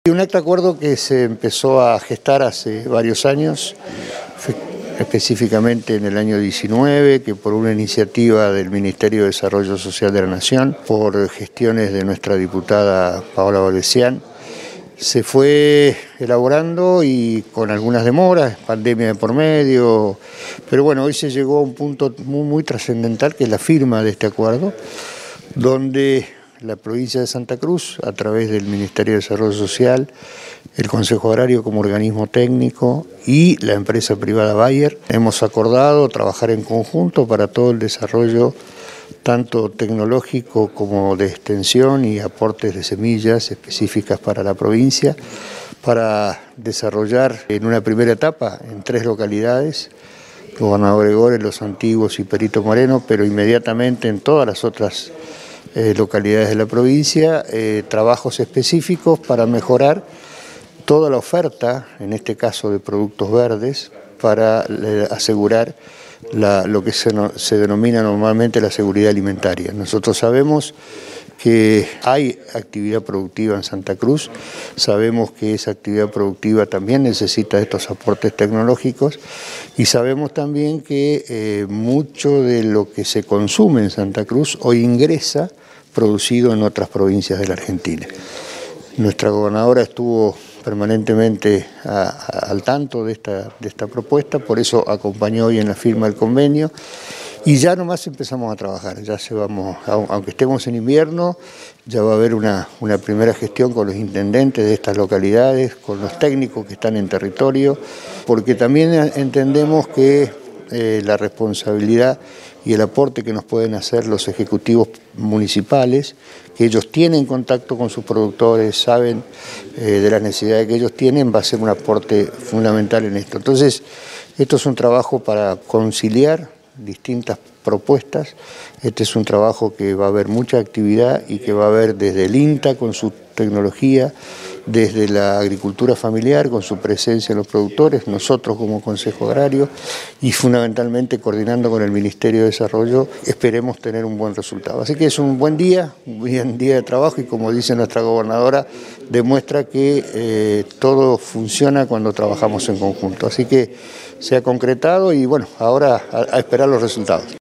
Un acta de acuerdo que se empezó a gestar hace varios años, específicamente en el año 19, que por una iniciativa del Ministerio de Desarrollo Social de la Nación, por gestiones de nuestra diputada Paola Valesián, se fue elaborando y con algunas demoras, pandemia de por medio, pero bueno, hoy se llegó a un punto muy trascendental, que es la firma de este acuerdo, donde la provincia de Santa Cruz, a través del Ministerio de Desarrollo Social, el Consejo Agrario como organismo técnico y la empresa privada Bayer, hemos acordado trabajar en conjunto para todo el desarrollo tanto tecnológico como de extensión y aportes de semillas específicas para la provincia, para desarrollar en una primera etapa en 3 localidades, Gobernador Gregores, Los Antiguos y Perito Moreno, pero inmediatamente en todas las otras localidades de la provincia, trabajos específicos para mejorar toda la oferta, en este caso de productos verdes, para asegurar lo que se denomina normalmente la seguridad alimentaria. Nosotros sabemos que hay actividad productiva en Santa Cruz, sabemos que esa actividad productiva también necesita estos aportes tecnológicos y sabemos también que mucho de lo que se consume en Santa Cruz hoy ingresa producido en otras provincias de la Argentina. Nuestra gobernadora estuvo permanentemente al tanto de esta propuesta, por eso acompañó hoy en la firma del convenio y ya nomás empezamos a trabajar, aunque estemos en invierno, ya va a haber una primera gestión con los intendentes de estas localidades, con los técnicos que están en territorio, porque también entendemos que la responsabilidad y el aporte que nos pueden hacer los ejecutivos municipales, que ellos tienen contacto con sus productores, saben de las necesidades que ellos tienen, va a ser un aporte fundamental en esto. Entonces, esto es un trabajo para conciliar distintas propuestas, este es un trabajo que va a haber mucha actividad y que va a haber desde el INTA con su tecnología, desde la agricultura familiar con su presencia en los productores, nosotros como Consejo Agrario y fundamentalmente coordinando con el Ministerio de Desarrollo, esperemos tener un buen resultado. Así que es un buen día de trabajo y como dice nuestra gobernadora, demuestra que todo funciona cuando trabajamos en conjunto. Así que se ha concretado y bueno, ahora a esperar los resultados.